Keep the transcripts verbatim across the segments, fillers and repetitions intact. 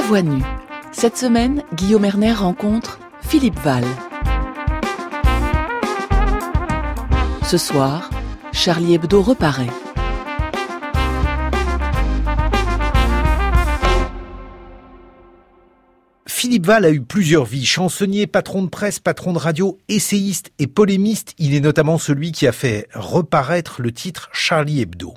voix nue. Cette semaine, Guillaume Erner rencontre Philippe Val. Ce soir, Charlie Hebdo reparaît. Philippe Val a eu plusieurs vies. Chansonnier, patron de presse, patron de radio, essayiste et polémiste. Il est notamment celui qui a fait reparaître le titre Charlie Hebdo.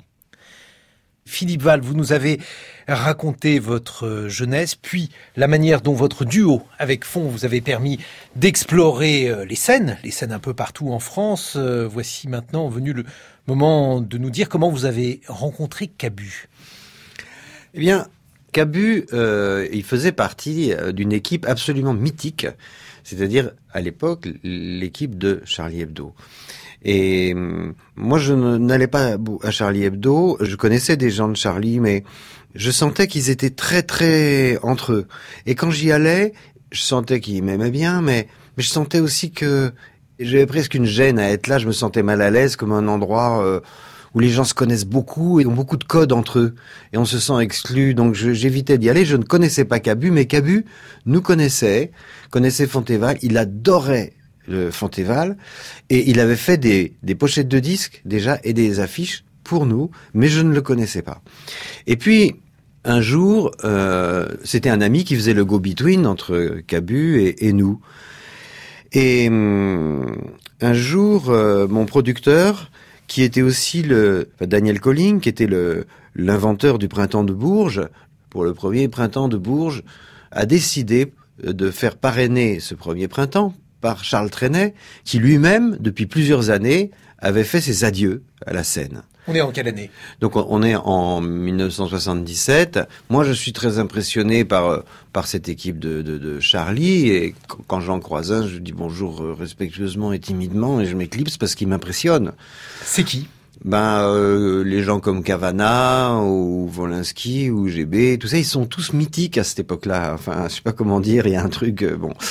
Philippe Val, vous nous avez raconté votre jeunesse, puis la manière dont votre duo avec Fon vous avait permis d'explorer les scènes, les scènes un peu partout en France. Voici maintenant venu le moment de nous dire comment vous avez rencontré Cabu. Eh bien, Cabu, euh, il faisait partie d'une équipe absolument mythique, c'est-à-dire à l'époque l'équipe de Charlie Hebdo. Et euh, moi, je n'allais pas à Charlie Hebdo. Je connaissais des gens de Charlie, mais je sentais qu'ils étaient très, très entre eux. Et quand j'y allais, je sentais qu'ils m'aimaient bien, mais, mais je sentais aussi que j'avais presque une gêne à être là. Je me sentais mal à l'aise, comme un endroit euh, où les gens se connaissent beaucoup et ont beaucoup de codes entre eux. Et on se sent exclu, donc je, j'évitais d'y aller. Je ne connaissais pas Cabu, mais Cabu nous connaissait, connaissait Fonthéval. Il adorait le Fonthéval, et il avait fait des, des pochettes de disques déjà et des affiches pour nous, mais je ne le connaissais pas. Et puis un jour, euh, c'était un ami qui faisait le go-between entre Cabu et, et nous. Et hum, un jour, euh, mon producteur, qui était aussi le enfin, Daniel Colling, qui était le l'inventeur du Printemps de Bourges, pour le premier Printemps de Bourges, a décidé de faire parrainer ce premier printemps par Charles Trenet, qui lui-même, depuis plusieurs années, avait fait ses adieux à la scène. On est en quelle année ? Donc on est en dix-neuf cent soixante-dix-sept. Moi, je suis très impressionné par par cette équipe de, de, de Charlie. Et quand j'en croise un, je dis bonjour respectueusement et timidement, et je m'éclipse parce qu'il m'impressionne. C'est qui ? Ben euh, les gens comme Cavana ou Volinsky ou G B, tout ça, ils sont tous mythiques à cette époque-là. Enfin, je sais pas comment dire, il y a un truc euh, bon.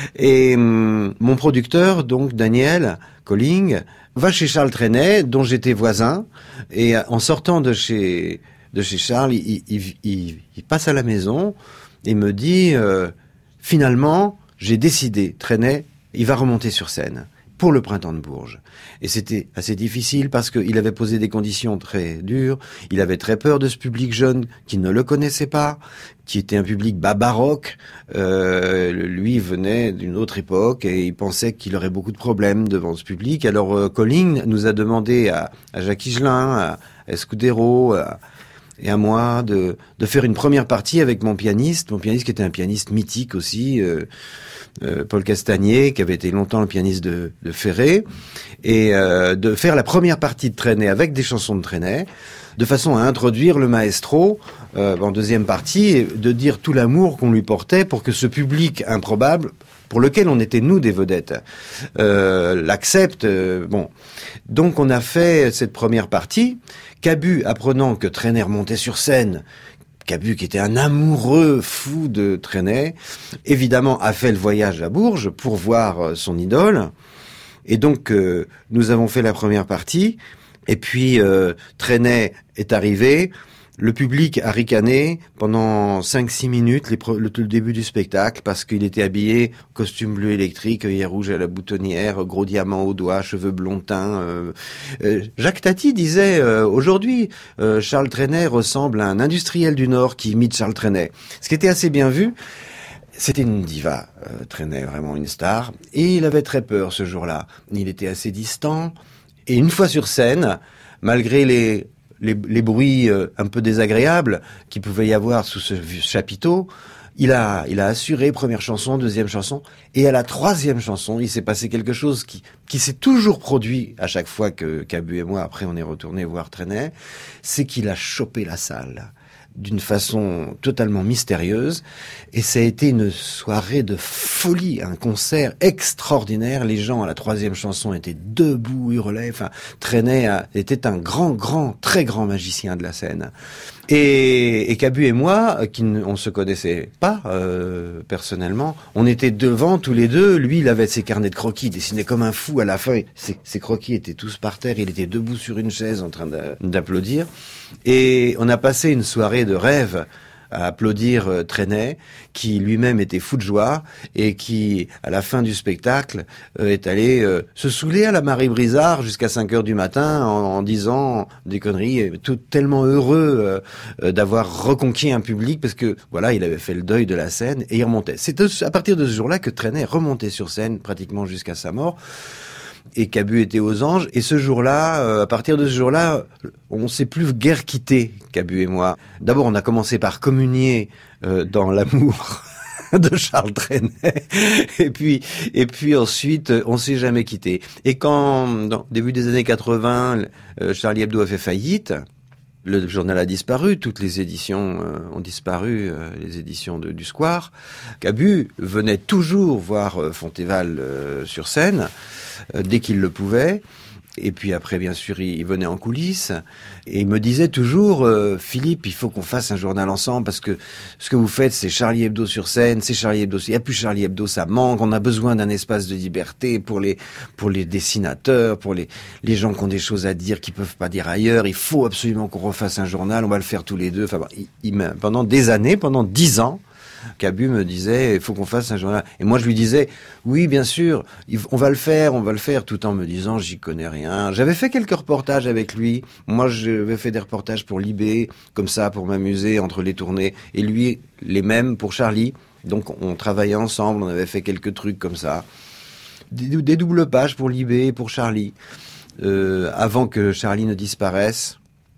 Et hum, mon producteur, donc Daniel Colling, va chez Charles Trenet, dont j'étais voisin, et en sortant de chez de chez Charles, il, il, il, il passe à la maison et me dit euh, finalement, j'ai décidé, Trenet, il va remonter sur scène pour le Printemps de Bourges. Et c'était assez difficile parce qu'il avait posé des conditions très dures. Il avait très peur de ce public jeune qui ne le connaissait pas, qui était un public bas baroque. Euh, lui venait d'une autre époque et il pensait qu'il aurait beaucoup de problèmes devant ce public. Alors euh, Colling nous a demandé à, à Jacques Higelin, à Escudero, à, et à moi de, de faire une première partie avec mon pianiste, mon pianiste qui était un pianiste mythique aussi, euh, euh, Paul Castagnier, qui avait été longtemps le pianiste de, de Ferré, et euh, de faire la première partie de Trenet avec des chansons de Trenet, de façon à introduire le maestro euh, en deuxième partie, et de dire tout l'amour qu'on lui portait pour que ce public improbable, pour lequel on était nous des vedettes, euh, l'accepte. Euh, bon, donc on a fait cette première partie. Cabu, apprenant que Trenet remontait sur scène, Cabu, qui était un amoureux fou de Trenet, évidemment a fait le voyage à Bourges pour voir son idole. Et donc, euh, nous avons fait la première partie. Et puis, euh, Trenet est arrivé. Le public a ricané pendant cinq six minutes, les pre- le, le début du spectacle, parce qu'il était habillé costume bleu électrique, œillet rouge à la boutonnière, gros diamant au doigt, cheveux blond teints. Euh, euh, Jacques Tati disait euh, aujourd'hui, euh, Charles Trenet ressemble à un industriel du Nord qui imite Charles Trenet. Ce qui était assez bien vu. C'était une diva, euh, Trenet, vraiment une star. Et il avait très peur ce jour-là. Il était assez distant. Et une fois sur scène, malgré les... Les, les bruits euh, un peu désagréables qu'il pouvait y avoir sous ce chapiteau, il a, il a assuré première chanson, deuxième chanson, et à la troisième chanson, il s'est passé quelque chose qui, qui s'est toujours produit à chaque fois que Cabu et moi, après on est retourné voir Trenet, c'est qu'il a chopé la salle d'une façon totalement mystérieuse, et ça a été une soirée de folie, un concert extraordinaire. Les gens à la troisième chanson étaient debout, hurlaient. Enfin, Trenet a, était un grand, grand, très grand magicien de la scène. Et, et Cabu et moi, qui n- on se connaissait pas euh, personnellement, on était devant tous les deux. Lui, il avait ses carnets de croquis, il dessinait comme un fou à la fin. Ses, ses croquis étaient tous par terre. Il était debout sur une chaise en train d'a- d'applaudir. Et on a passé une soirée de rêve à applaudir euh, Trenet, qui lui-même était fou de joie et qui, à la fin du spectacle, euh, est allé euh, se saouler à la Marie Brizard jusqu'à cinq heures du matin en, en disant des conneries, et tout tellement heureux euh, d'avoir reconquis un public parce que voilà, il avait fait le deuil de la scène et il remontait. C'est à partir de ce jour-là que Trenet remontait sur scène pratiquement jusqu'à sa mort. Et Cabu était aux anges. Et ce jour-là, euh, à partir de ce jour-là, on ne s'est plus guère quitté, Cabu et moi. D'abord, on a commencé par communier euh, dans l'amour de Charles Trenet. Et puis, et puis ensuite, on s'est jamais quitté. Et quand, dans début des années quatre-vingts, euh, Charlie Hebdo a fait faillite, le journal a disparu, toutes les éditions euh, ont disparu, euh, les éditions de, du Square. Cabu venait toujours voir euh, Fontéval euh, sur scène, euh, dès qu'il le pouvait. Et puis après, bien sûr, il, il venait en coulisses. Et il me disait toujours, euh, Philippe, il faut qu'on fasse un journal ensemble parce que ce que vous faites, c'est Charlie Hebdo sur scène, c'est Charlie Hebdo. Il n'y a plus Charlie Hebdo, ça manque. On a besoin d'un espace de liberté pour les, pour les dessinateurs, pour les, les gens qui ont des choses à dire, qui peuvent pas dire ailleurs. Il faut absolument qu'on refasse un journal. On va le faire tous les deux. Enfin, il, il, pendant des années, pendant dix ans, Cabu me disait, il faut qu'on fasse un journal. Et moi, je lui disais, oui, bien sûr, on va le faire, on va le faire, tout en me disant, j'y connais rien. J'avais fait quelques reportages avec lui. Moi, j'avais fait des reportages pour Libé, comme ça, pour m'amuser entre les tournées. Et lui, les mêmes pour Charlie. Donc, on travaillait ensemble, on avait fait quelques trucs comme ça. Des, des doubles pages pour Libé, pour Charlie. Euh, avant que Charlie ne disparaisse.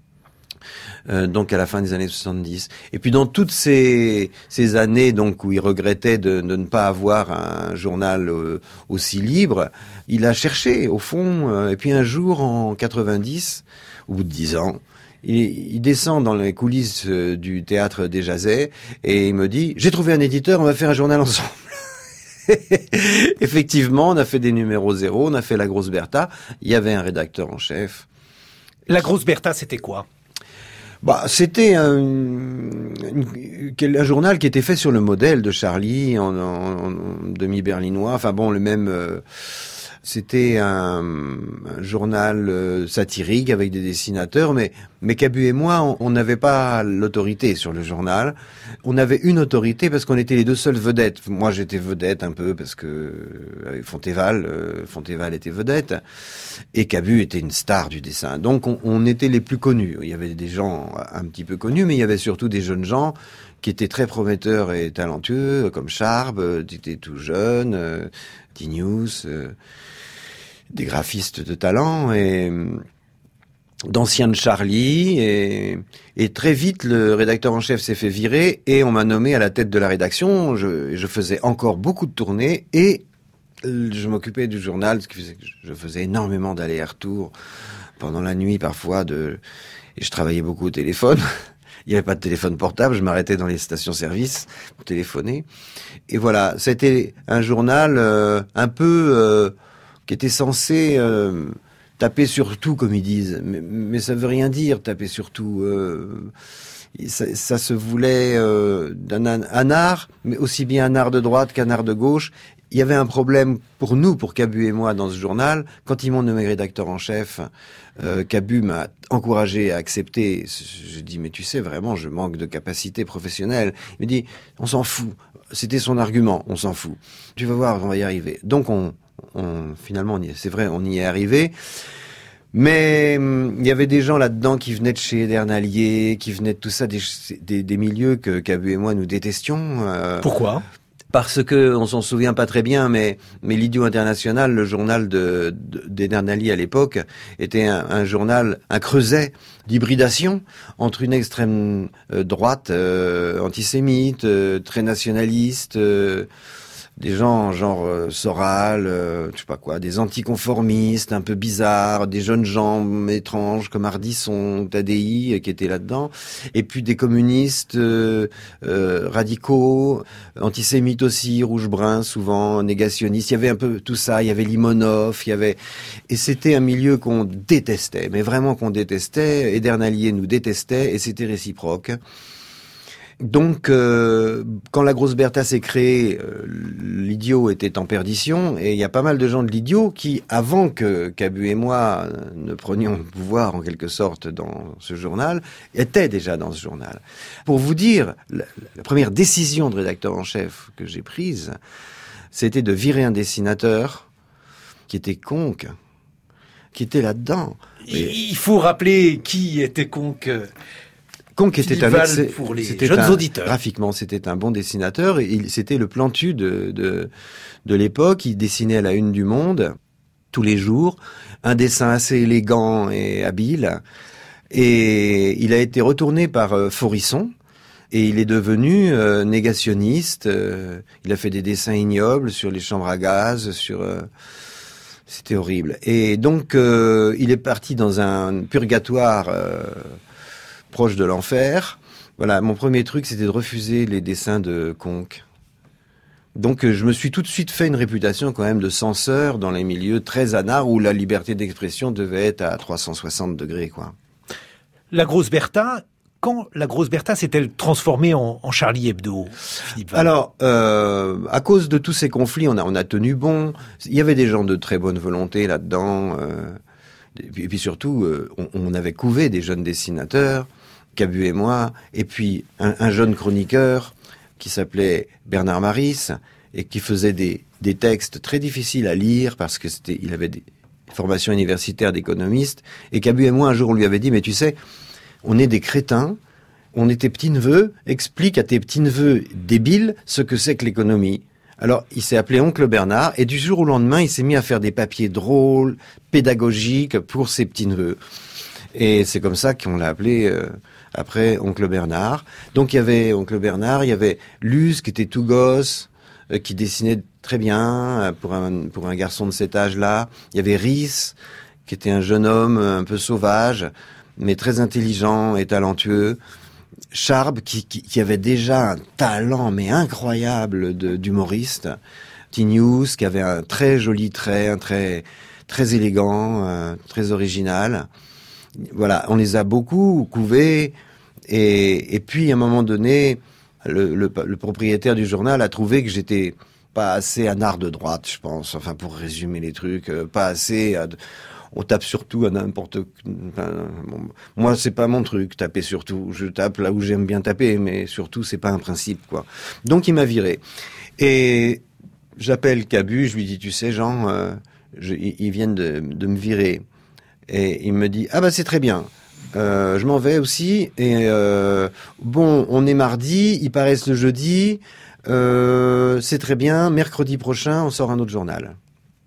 Euh, donc à la fin des années soixante-dix. Et puis dans toutes ces, ces années donc où il regrettait de, de ne pas avoir un journal euh, aussi libre, il a cherché au fond. Euh, et puis un jour en quatre-vingt-dix, au bout de dix ans, il, il descend dans les coulisses euh, du théâtre des Jazets et il me dit « J'ai trouvé un éditeur, on va faire un journal ensemble ». Effectivement, on a fait des numéros zéro, on a fait La Grosse Bertha. Il y avait un rédacteur en chef. La Grosse Bertha, c'était quoi ? Bah, c'était un, un journal qui était fait sur le modèle de Charlie, en, en, en demi-berlinois. Enfin bon, le même. Euh, c'était un, un journal euh, satirique avec des dessinateurs, mais mais Cabu et moi, on n'avait pas l'autorité sur le journal. On avait une autorité parce qu'on était les deux seules vedettes. Moi, j'étais vedette un peu parce que avec Fontéval, euh, Fontéval était vedette, et Cabu était une star du dessin. Donc, on, on était les plus connus. Il y avait des gens un petit peu connus, mais il y avait surtout des jeunes gens qui étaient très prometteurs et talentueux, comme Charb, qui était tout jeune, euh, T-News, euh, des graphistes de talent et d'anciens de Charlie. Et, et très vite, le rédacteur en chef s'est fait virer et on m'a nommé à la tête de la rédaction. Je, je faisais encore beaucoup de tournées et je m'occupais du journal, ce qui faisait que je faisais énormément d'allers-retours pendant la nuit parfois. De, et je travaillais beaucoup au téléphone. Il n'y avait pas de téléphone portable, je m'arrêtais dans les stations-service pour téléphoner. Et voilà, c'était un journal euh, un peu euh, qui était censé euh, taper sur tout, comme ils disent. Mais, mais ça veut rien dire, taper sur tout. Euh, ça, ça se voulait euh, d'un un art, mais aussi bien un art de droite qu'un art de gauche. Il y avait un problème pour nous, pour Cabu et moi, dans ce journal. Quand ils m'ont nommé rédacteur en chef, euh, Cabu m'a encouragé à accepter. J'ai dit, mais tu sais, vraiment, je manque de capacité professionnelle. Il me dit, on s'en fout. C'était son argument, on s'en fout. Tu vas voir, on va y arriver. Donc, on, on finalement, on y, c'est vrai, on y est arrivé. Mais il hum, y avait des gens là-dedans qui venaient de chez Edernalier, qui venaient de tout ça, des, des, des milieux que Cabu et moi, nous détestions. Euh, Pourquoi ? Parce que on s'en souvient pas très bien, mais mais l'Idiot International, le journal de, de d'Edernalier à l'époque, était un, un journal, un creuset d'hybridation entre une extrême euh, droite euh, antisémite, euh, très nationaliste, euh, des gens genre euh, Soral, euh, je sais pas quoi, des anticonformistes un peu bizarres, des jeunes gens étranges comme Ardisson, Tadei qui étaient là-dedans, et puis des communistes euh, euh, radicaux, antisémites aussi, rouge-brun souvent, négationnistes. Il y avait un peu tout ça. Il y avait Limonov, il y avait, et c'était un milieu qu'on détestait, mais vraiment qu'on détestait. Edernalier nous détestait et c'était réciproque. Donc, euh, quand la Grosse Bertha s'est créée, euh, l'Idiot était en perdition, et il y a pas mal de gens de l'Idiot qui, avant que Cabu et moi ne prenions le pouvoir en quelque sorte dans ce journal, étaient déjà dans ce journal. Pour vous dire, la, la première décision de rédacteur en chef que j'ai prise, c'était de virer un dessinateur qui était Conque, qui était là-dedans. Et il faut rappeler qui était Conque. Conque était un excès, pour les jeunes un, auditeurs. Graphiquement, c'était un bon dessinateur. Et il, c'était le Plantu de, de, de l'époque. Il dessinait à la une du Monde tous les jours. Un dessin assez élégant et habile. Et il a été retourné par euh, Faurisson. Et il est devenu euh, négationniste. Euh, il a fait des dessins ignobles sur les chambres à gaz, sur... Euh, c'était horrible. Et donc, euh, il est parti dans un purgatoire... Euh, proche de l'enfer. Voilà, mon premier truc, c'était de refuser les dessins de Conque. Donc, je me suis tout de suite fait une réputation quand même de censeur dans les milieux très anards où la liberté d'expression devait être à trois cent soixante degrés, quoi. La Grosse Bertha, quand la Grosse Bertha s'est-elle transformée en, en Charlie Hebdo, Philippe Val ? Alors, euh, à cause de tous ces conflits, on a, on a tenu bon. Il y avait des gens de très bonne volonté là-dedans. Euh, et, puis, et puis surtout, euh, on, on avait couvé des jeunes dessinateurs, Cabu et moi, et puis un, un jeune chroniqueur qui s'appelait Bernard Maris et qui faisait des, des textes très difficiles à lire parce que c'était, il avait des formations universitaires d'économiste. Et Cabu et moi, un jour, on lui avait dit, mais tu sais, on est des crétins, on est tes petits-neveux, explique à tes petits-neveux débiles ce que c'est que l'économie. Alors, il s'est appelé Oncle Bernard, et du jour au lendemain, il s'est mis à faire des papiers drôles, pédagogiques pour ses petits-neveux. Et c'est comme ça qu'on l'a appelé... Euh, après Oncle Bernard. Donc il y avait Oncle Bernard, il y avait Luz qui était tout gosse, euh, qui dessinait très bien euh, pour un pour un garçon de cet âge-là. Il y avait Rhys qui était un jeune homme un peu sauvage, mais très intelligent et talentueux. Charb qui, qui, qui avait déjà un talent mais incroyable de, d'humoriste. Tinius qui avait un très joli trait, un trait très élégant, euh, très original. Voilà, on les a beaucoup couvés. Et, et puis, à un moment donné, le, le, le propriétaire du journal a trouvé que j'étais pas assez anard de droite, je pense. Enfin, pour résumer les trucs, euh, pas assez... À, on tape surtout à n'importe... Enfin, bon, moi, c'est pas mon truc, taper surtout. Je tape là où j'aime bien taper, mais surtout, c'est pas un principe, quoi. Donc, il m'a viré. Et j'appelle Cabu, je lui dis, tu sais, Jean, euh, je, ils viennent de, de me virer. Et il me dit, ah bah c'est très bien. Euh, je m'en vais aussi. Et euh, bon, on est mardi, ils paraissent le jeudi. Euh, c'est très bien. Mercredi prochain, on sort un autre journal.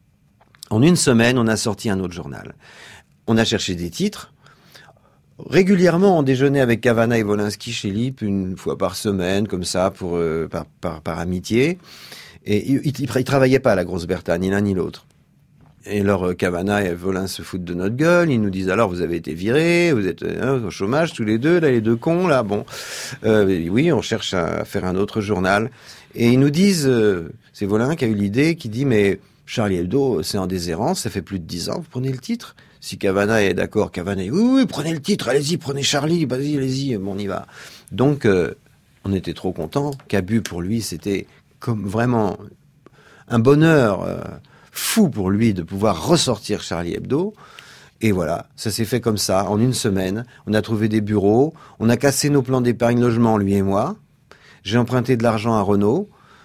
En une semaine, on a sorti un autre journal. On a cherché des titres. Régulièrement, on déjeunait avec Cavana et Wolinski chez Lippe une fois par semaine, comme ça, pour euh, par, par, par amitié. Et ils, ils, ils travaillaient pas à la Grosse Bertha, ni l'un ni l'autre. Et alors, Cavana et Volin se foutent de notre gueule. Ils nous disent, alors, vous avez été virés, vous êtes hein, au chômage tous les deux, là, les deux cons, là, bon. Euh, oui, on cherche à faire un autre journal. Et ils nous disent, euh, c'est Volin qui a eu l'idée, qui dit, mais Charlie Hebdo, c'est en déshérence, ça fait plus de dix ans, vous prenez le titre. Si Cavana est d'accord, Cavana est, oui, oui, prenez le titre, allez-y, prenez Charlie, vas-y, allez-y, bon, on y va. Donc, euh, on était trop contents. Cabu, pour lui, c'était comme vraiment un bonheur... Euh, fou pour lui de pouvoir ressortir Charlie Hebdo. Et voilà, ça s'est fait comme ça, en une semaine. On a trouvé des bureaux, on a cassé nos plans d'épargne logement, lui et moi. J'ai emprunté de l'argent à Renault,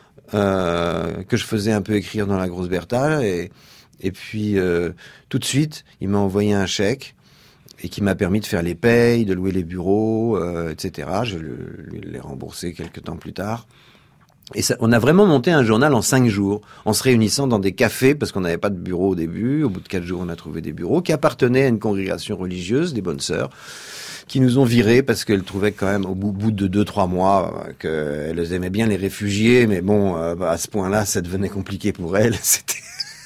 euh, que je faisais un peu écrire dans la Grosse Bertha. Et, et puis, euh, tout de suite, il m'a envoyé un chèque et qui m'a permis de faire les payes, de louer les bureaux, euh, et cetera. Je lui l'ai remboursé quelques temps plus tard. Et ça, on a vraiment monté un journal en cinq jours, en se réunissant dans des cafés, parce qu'on n'avait pas de bureau au début. Au bout de quatre jours, on a trouvé des bureaux qui appartenaient à une congrégation religieuse, des bonnes sœurs, qui nous ont virés parce qu'elles trouvaient quand même, au bout, bout de deux, trois mois, qu'elles aimaient bien les réfugiés, mais bon, euh, à ce point-là, ça devenait compliqué pour elles. C'était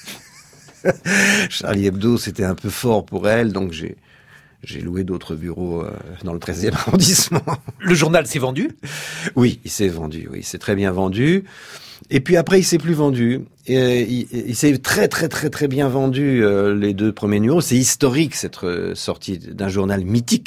Charlie Hebdo, c'était un peu fort pour elles, donc j'ai... J'ai loué d'autres bureaux euh, dans le treizième arrondissement. Le journal s'est vendu ? Oui, il s'est vendu, oui, il s'est très bien vendu. Et puis après, il s'est plus vendu. Et, il, il s'est très très très très bien vendu euh, les deux premiers numéros. C'est historique, cette euh, sortie d'un journal mythique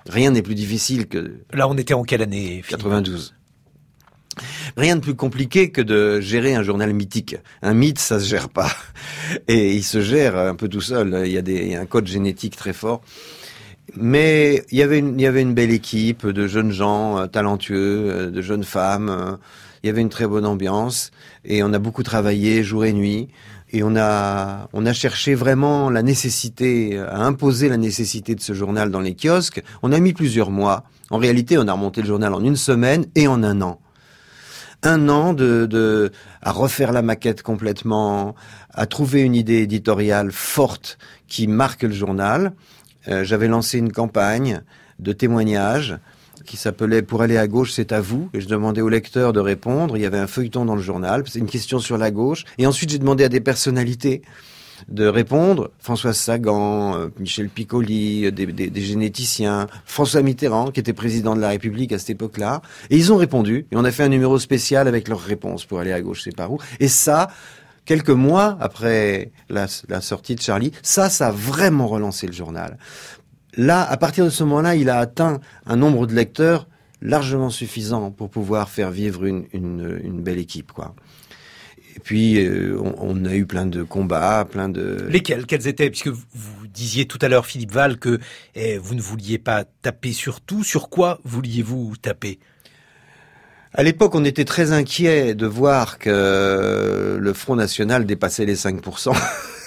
Rien n'est plus difficile que... Là, on était en quelle année, Philippe ? quatre-vingt-douze. Rien de plus compliqué que de gérer un journal mythique. Un mythe, ça se gère pas. Et il se gère un peu tout seul. Il y a, des, il y a un code génétique très fort. Mais il y avait une, il y avait une belle équipe de jeunes gens euh, talentueux, euh, de jeunes femmes. Euh, il y avait une très bonne ambiance. Et on a beaucoup travaillé jour et nuit. Et on a, on a cherché vraiment la nécessité, à imposer la nécessité de ce journal dans les kiosques. On a mis plusieurs mois. En réalité, on a remonté le journal en une semaine et en un an. Un an de, de, à refaire la maquette complètement, à trouver une idée éditoriale forte qui marque le journal. Euh, j'avais lancé une campagne de témoignages qui s'appelait « Pour aller à gauche, c'est à vous ». Et je demandais aux lecteurs de répondre. Il y avait un feuilleton dans le journal, c'est une question sur la gauche. Et ensuite, j'ai demandé à des personnalités de répondre. Françoise Sagan, euh, Michel Piccoli, des, des, des généticiens, François Mitterrand, qui était président de la République à cette époque-là. Et ils ont répondu. Et on a fait un numéro spécial avec leurs réponses pour aller à gauche, c'est par où. Et ça, quelques mois après la, la sortie de Charlie, ça, ça a vraiment relancé le journal. Là, à partir de ce moment-là, il a atteint un nombre de lecteurs largement suffisant pour pouvoir faire vivre une, une, une belle équipe, quoi. Et puis, euh, on, on a eu plein de combats, plein de... Lesquels ? Quels étaient ? Puisque vous, vous disiez tout à l'heure, Philippe Val, que eh, vous ne vouliez pas taper sur tout. Sur quoi vouliez-vous taper ? À l'époque, on était très inquiet de voir que le Front National dépassait les cinq pour cent.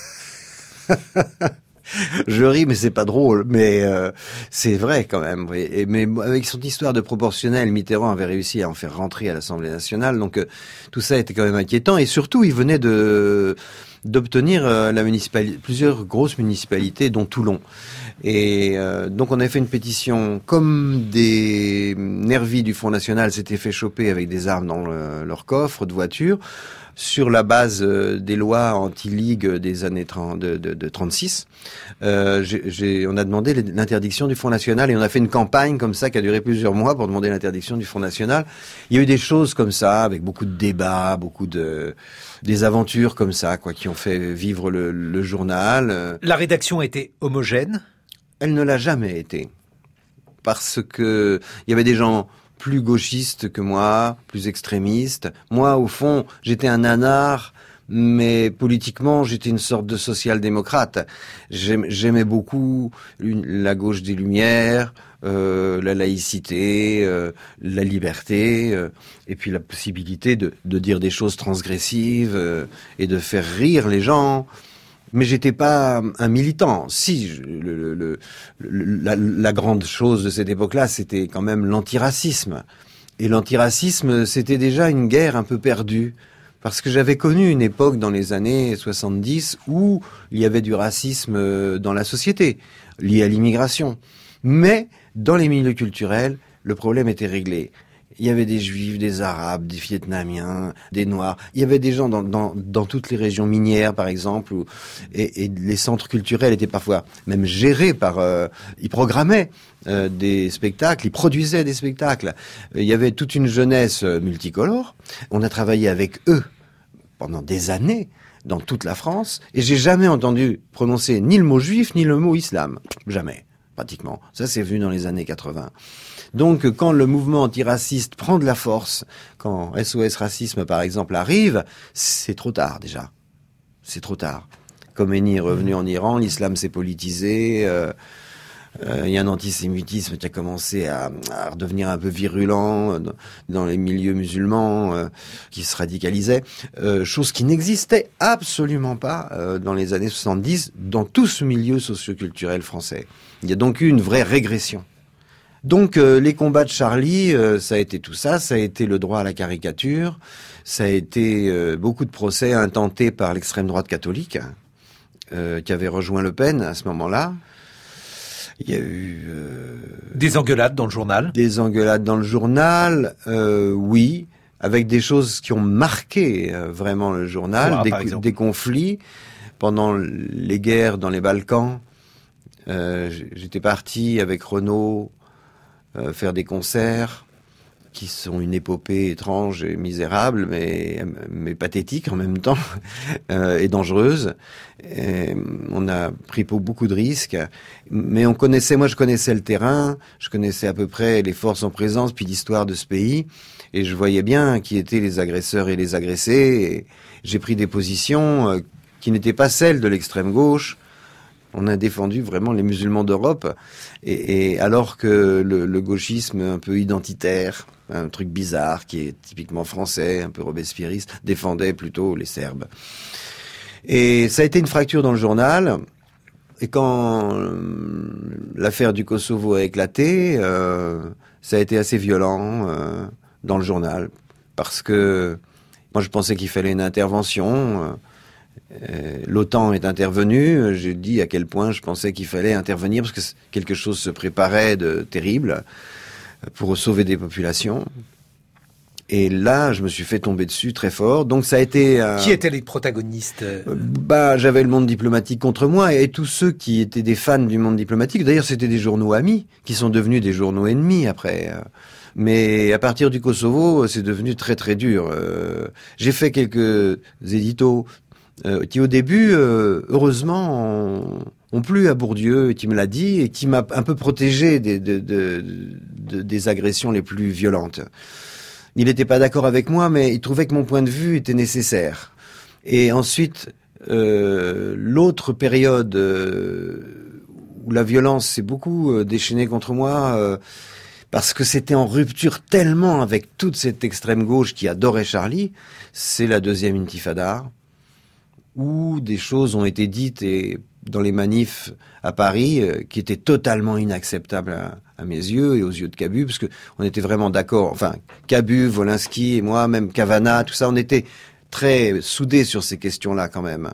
Je ris, mais c'est pas drôle. Mais euh, c'est vrai quand même. Oui. Et, mais avec son histoire de proportionnel, Mitterrand avait réussi à en faire rentrer à l'Assemblée nationale. Donc euh, tout ça était quand même inquiétant. Et surtout, il venait de d'obtenir euh, la municipalité, plusieurs grosses municipalités, dont Toulon. Et euh, donc on avait fait une pétition. Comme des nervis du Front National s'étaient fait choper avec des armes dans le, leur coffre de voiture, sur la base euh, des lois anti-ligue des années trente, de, de, de trente-six, euh, j'ai, j'ai, on a demandé l'interdiction du Front National et on a fait une campagne comme ça qui a duré plusieurs mois pour demander l'interdiction du Front National. Il y a eu des choses comme ça, avec beaucoup de débats, beaucoup de des aventures comme ça, quoi, qui ont fait vivre le, le journal. La rédaction était homogène ? Elle ne l'a jamais été, parce que il y avait des gens plus gauchiste que moi, plus extrémiste. Moi, au fond, j'étais un nanar, mais politiquement, j'étais une sorte de social-démocrate. J'aimais, j'aimais beaucoup une, la gauche des Lumières, euh, la laïcité, euh, la liberté, euh, et puis la possibilité de, de dire des choses transgressives euh, et de faire rire les gens. Mais j'étais pas un militant. Si, je, le, le, le, la, la grande chose de cette époque-là, c'était quand même l'antiracisme. Et l'antiracisme, c'était déjà une guerre un peu perdue. Parce que j'avais connu une époque dans les années soixante-dix où il y avait du racisme dans la société, lié à l'immigration. Mais dans les milieux culturels, le problème était réglé. Il y avait des Juifs, des Arabes, des Vietnamiens, des Noirs. Il y avait des gens dans, dans, dans toutes les régions minières, par exemple, où, et, et les centres culturels étaient parfois même gérés par... Euh, ils programmaient euh, des spectacles, ils produisaient des spectacles. Il y avait toute une jeunesse multicolore. On a travaillé avec eux pendant des années dans toute la France, et j'ai jamais entendu prononcer ni le mot juif, ni le mot islam. Jamais, pratiquement. Ça, c'est vu dans les années quatre-vingts. Donc, quand le mouvement antiraciste prend de la force, quand S O S Racisme, par exemple, arrive, c'est trop tard, déjà. C'est trop tard. Khomeini est revenu en Iran, l'islam s'est politisé, euh, euh, il y a un antisémitisme qui a commencé à, à redevenir un peu virulent dans, dans les milieux musulmans, euh, qui se radicalisaient, euh, chose qui n'existait absolument pas euh, dans les années soixante-dix, dans tout ce milieu socioculturel français. Il y a donc eu une vraie régression. Donc euh, les combats de Charlie, euh, ça a été tout ça, ça a été le droit à la caricature, ça a été euh, beaucoup de procès intentés par l'extrême droite catholique, euh, qui avait rejoint Le Pen à ce moment-là. Il y a eu... Euh, des engueulades dans le journal ? Des engueulades dans le journal, euh, oui, avec des choses qui ont marqué euh, vraiment le journal, Quoi, des, des conflits. Pendant les guerres dans les Balkans, euh, j'étais parti avec Renaud, Euh, faire des concerts qui sont une épopée étrange et misérable, mais, mais pathétique en même temps, euh, et dangereuse. Et on a pris beaucoup de risques, mais on connaissait, moi je connaissais le terrain, je connaissais à peu près les forces en présence, puis l'histoire de ce pays, et je voyais bien qui étaient les agresseurs et les agressés. Et j'ai pris des positions euh, qui n'étaient pas celles de l'extrême gauche. On a défendu vraiment les musulmans d'Europe, et, et alors que le, le gauchisme un peu identitaire, un truc bizarre qui est typiquement français, un peu robespierriste, défendait plutôt les Serbes. Et ça a été une fracture dans le journal. Et quand euh, l'affaire du Kosovo a éclaté, euh, ça a été assez violent euh, dans le journal, parce que moi je pensais qu'il fallait une intervention. Euh, Euh, L'OTAN est intervenue, j'ai dit à quel point je pensais qu'il fallait intervenir parce que quelque chose se préparait de terrible pour sauver des populations. Et là, je me suis fait tomber dessus très fort. Donc ça a été... Euh, qui étaient les protagonistes? euh, Bah, j'avais le monde diplomatique contre moi, et tous ceux qui étaient des fans du monde diplomatique. D'ailleurs, c'était des journaux amis qui sont devenus des journaux ennemis après. Mais à partir du Kosovo, c'est devenu très très dur. Euh, j'ai fait quelques éditos Euh, qui au début, euh, heureusement, ont, ont plu à Bourdieu, et qui me l'a dit, et qui m'a un peu protégé des, de, de, de, des agressions les plus violentes. Il n'était pas d'accord avec moi, mais il trouvait que mon point de vue était nécessaire. Et ensuite, euh, l'autre période euh, où la violence s'est beaucoup euh, déchaînée contre moi, euh, parce que c'était en rupture tellement avec toute cette extrême gauche qui adorait Charlie, c'est la deuxième intifada, où des choses ont été dites et dans les manifs à Paris euh, qui étaient totalement inacceptables à, à mes yeux et aux yeux de Cabu, parce que on était vraiment d'accord. Enfin, Cabu, Wolinski et moi, même Cavana, tout ça, on était très soudés sur ces questions-là quand même.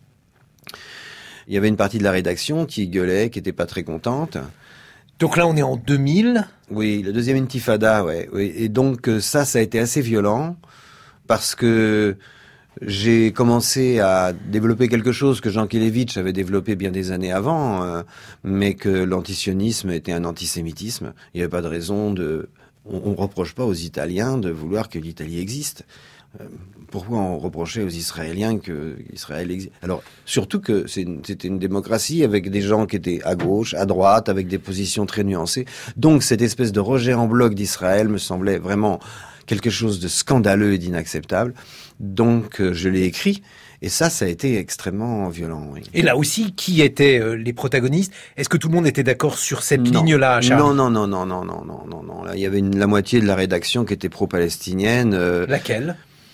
Il y avait une partie de la rédaction qui gueulait, qui était pas très contente. Donc là, on est en deux mille. Oui, la deuxième intifada, ouais. Oui. Et donc ça, ça a été assez violent parce que j'ai commencé à développer quelque chose que Jean Kelevitch avait développé bien des années avant, euh, mais que l'antisionisme était un antisémitisme. Il n'y avait pas de raison de... On ne reproche pas aux Italiens de vouloir que l'Italie existe. Euh, pourquoi on reprochait aux Israéliens que Israël existe? Alors, surtout que c'est une, c'était une démocratie avec des gens qui étaient à gauche, à droite, avec des positions très nuancées. Donc, cette espèce de rejet en bloc d'Israël me semblait vraiment quelque chose de scandaleux et d'inacceptable. Donc, euh, je l'ai écrit. Et ça, ça a été extrêmement violent, oui. Et là aussi, qui étaient euh, les protagonistes? Est-ce que tout le monde était d'accord sur cette non. ligne-là, Charles? Non, non, non, non, non, non, non, non, non. Là, il y avait une, la moitié de la rédaction qui était pro-palestinienne. Euh... Laquelle?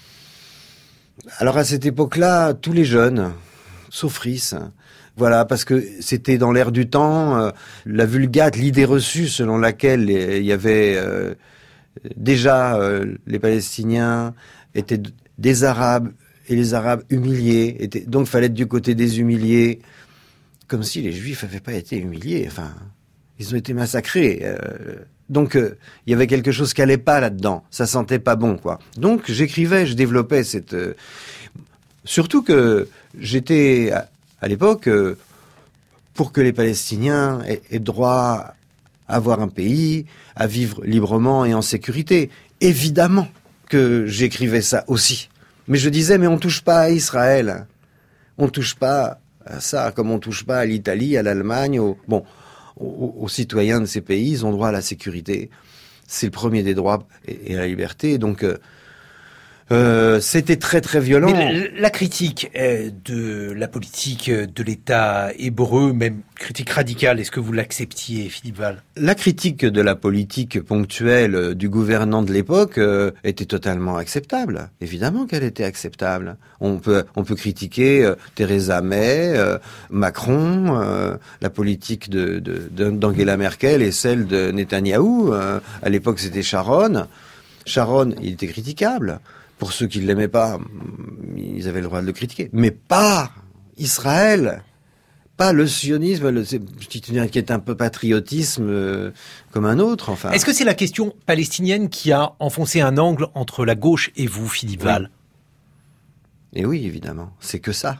Alors, à cette époque-là, tous les jeunes, sauf Ries. Voilà, parce que c'était dans l'air du temps, euh, la vulgate, l'idée reçue selon laquelle il y avait euh, déjà euh, les Palestiniens étaient des Arabes, et les Arabes humiliés, étaient, donc fallait être du côté des humiliés, comme si les Juifs n'avaient pas été humiliés. Enfin, ils ont été massacrés. Euh, donc, euh, il y avait quelque chose qui allait pas là-dedans. Ça sentait pas bon, quoi. Donc, j'écrivais, je développais cette... Euh, surtout que j'étais, à, à l'époque, euh, pour que les Palestiniens aient, aient droit à avoir un pays, à vivre librement et en sécurité. Évidemment que j'écrivais ça aussi. Mais je disais, mais on touche pas à Israël. On touche pas à ça, comme on touche pas à l'Italie, à l'Allemagne, au, bon, aux, aux citoyens de ces pays. Ils ont droit à la sécurité. C'est le premier des droits et, et à la liberté. Donc, euh, euh, c'était très très violent. Mais la, la critique euh, de la politique de l'État hébreu, même critique radicale, est-ce que vous l'acceptiez, Philippe Val? La critique de la politique ponctuelle du gouvernant de l'époque euh, était totalement acceptable. Évidemment qu'elle était acceptable. On peut on peut critiquer euh, Theresa May, euh, Macron, euh, la politique de, de, de d'Angela Merkel et celle de Netanyahou. Euh, à l'époque, c'était Sharon. Sharon, il était critiquable. Pour ceux qui ne l'aimaient pas, ils avaient le droit de le critiquer. Mais pas Israël, pas le sionisme, le, c'est, qui est un peu patriotisme euh, comme un autre. Enfin. Est-ce que c'est la question palestinienne qui a enfoncé un angle entre la gauche et vous, Philippe oui. Val? Et oui, évidemment, c'est que ça.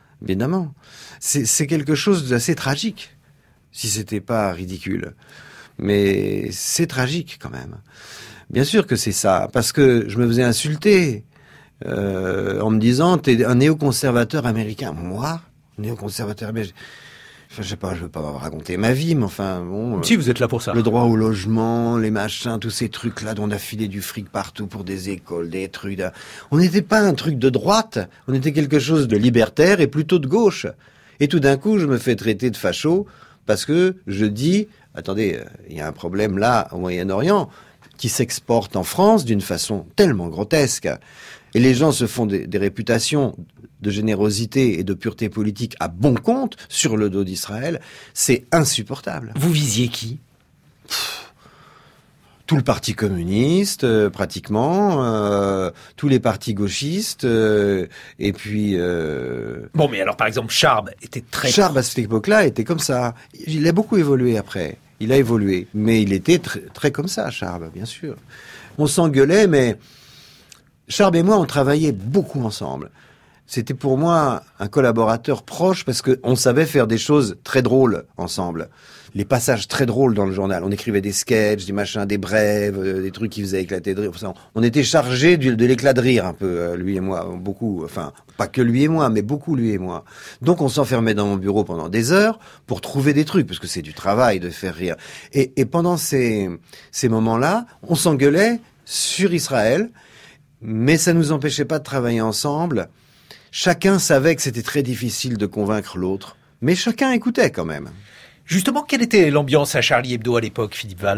Évidemment. C'est, c'est quelque chose d'assez tragique, si c'était pas ridicule. Mais c'est tragique quand même. Bien sûr que c'est ça, parce que je me faisais insulter euh, en me disant t'es un néoconservateur américain. Moi, néoconservateur américain. Enfin, je sais pas, je veux pas raconter ma vie, mais enfin bon. Si, vous êtes là pour ça. Le droit au logement, les machins, tous ces trucs-là dont on a filé du fric partout pour des écoles, des trucs. De... On n'était pas un truc de droite, on était quelque chose de libertaire et plutôt de gauche. Et tout d'un coup, je me fais traiter de facho parce que je dis, attendez, il y a un problème là au Moyen-Orient qui s'exporte en France d'une façon tellement grotesque. Et les gens se font des, des réputations de générosité et de pureté politique à bon compte sur le dos d'Israël. C'est insupportable. Vous visiez qui ? Pff, tout le parti communiste, euh, pratiquement, euh, tous les partis gauchistes, euh, et puis... Euh... Bon, mais alors, par exemple, Charb était très... Charb, à cette époque-là, était comme ça. Il a beaucoup évolué après. Il a évolué. Mais il était très, très comme ça, Charb, bien sûr. On s'engueulait, mais Charb et moi, on travaillait beaucoup ensemble. C'était pour moi un collaborateur proche parce qu'on savait faire des choses très drôles ensemble. Les passages très drôles dans le journal. On écrivait des sketchs, des machins, des brèves, euh, des trucs qui faisaient éclater de rire. Enfin, on était chargés de, de l'éclat de rire un peu, euh, lui et moi, beaucoup. Enfin, pas que lui et moi, mais beaucoup lui et moi. Donc on s'enfermait dans mon bureau pendant des heures pour trouver des trucs, parce que c'est du travail de faire rire. Et, et pendant ces, ces moments-là, on s'engueulait sur Israël, mais ça nous empêchait pas de travailler ensemble. Chacun savait que c'était très difficile de convaincre l'autre, mais chacun écoutait quand même. Justement, quelle était l'ambiance à Charlie Hebdo à l'époque, Philippe Val ?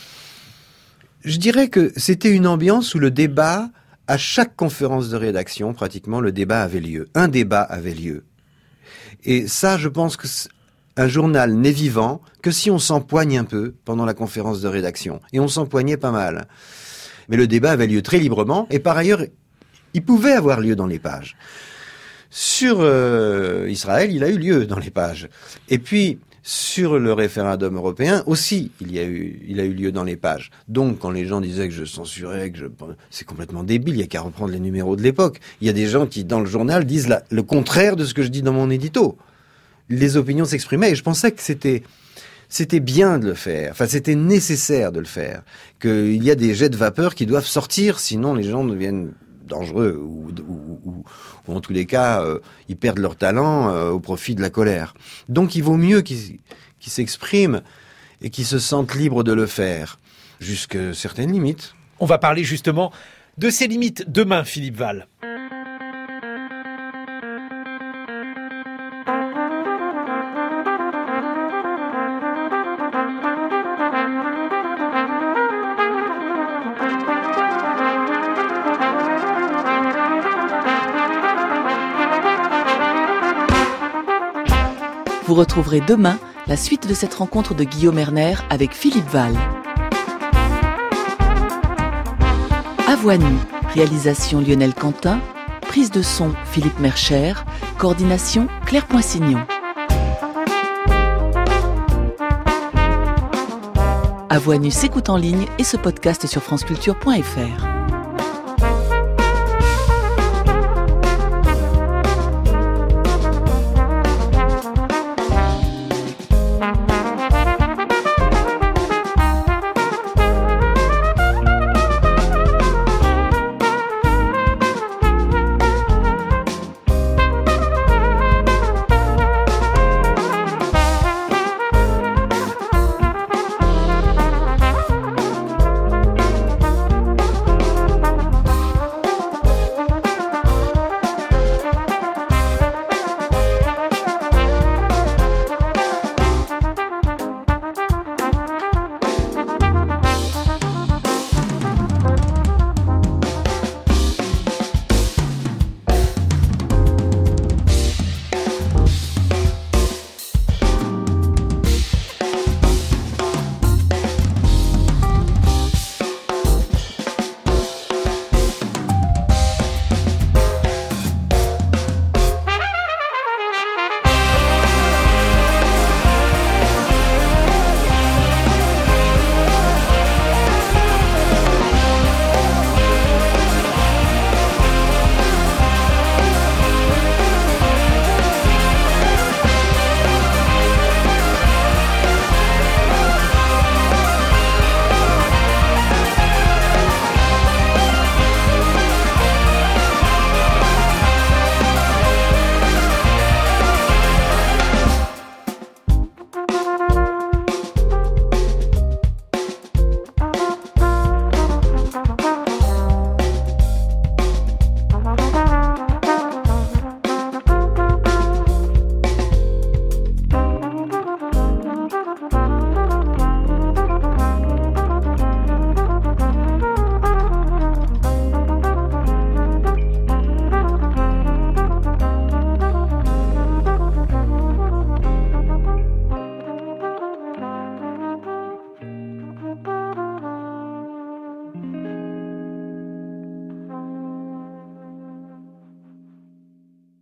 Je dirais que c'était une ambiance où le débat, à chaque conférence de rédaction, pratiquement, le débat avait lieu. Un débat avait lieu. Et ça, je pense que un journal n'est vivant que si on s'empoigne un peu pendant la conférence de rédaction. Et on s'empoignait pas mal. Mais le débat avait lieu très librement, et par ailleurs, il pouvait avoir lieu dans les pages. Sur euh, Israël, il a eu lieu dans les pages. Et puis, sur le référendum européen aussi, il y a eu, il a eu lieu dans les pages. Donc, quand les gens disaient que je censurais, que je, c'est complètement débile, il y a qu'à reprendre les numéros de l'époque. Il y a des gens qui, dans le journal, disent la, le contraire de ce que je dis dans mon édito. Les opinions s'exprimaient et je pensais que c'était, c'était bien de le faire. Enfin, c'était nécessaire de le faire. Qu'il y a des jets de vapeur qui doivent sortir, sinon les gens deviennent dangereux ou, ou, ou, ou en tous les cas euh, ils perdent leur talent euh, au profit de la colère. Donc il vaut mieux qu'ils, qu'ils s'expriment et qu'ils se sentent libres de le faire jusqu'à certaines limites. On va parler justement de ces limites demain, Philippe Val. Vous retrouverez demain la suite de cette rencontre de Guillaume Erner avec Philippe Val. À Voix nue, réalisation Lionel Quentin, prise de son Philippe Mercher, coordination Claire Poinsignon. À Voix nue s'écoute en ligne et se podcast sur franceculture point f r.